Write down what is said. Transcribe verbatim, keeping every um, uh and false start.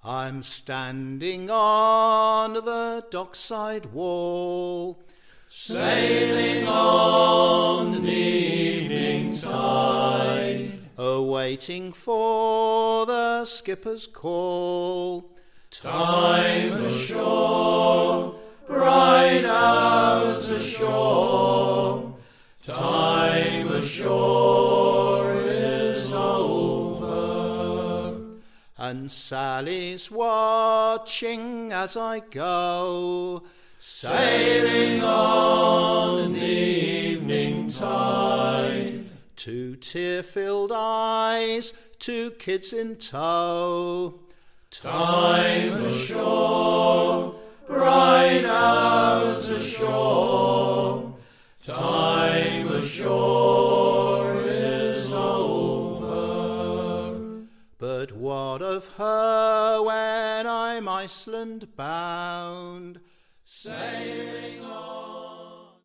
I'm standing on the dockside wall, sailing on the evening tide, awaiting for the skipper's call. Time ashore, bright hours ashore, time ashore is over. And Sally's watching as I go, sailing on the evening tide, two tear-filled eyes, two kids in tow. Time ashore, bright hours ashore, time ashore is over. But what of her when I'm Iceland bound, sailing on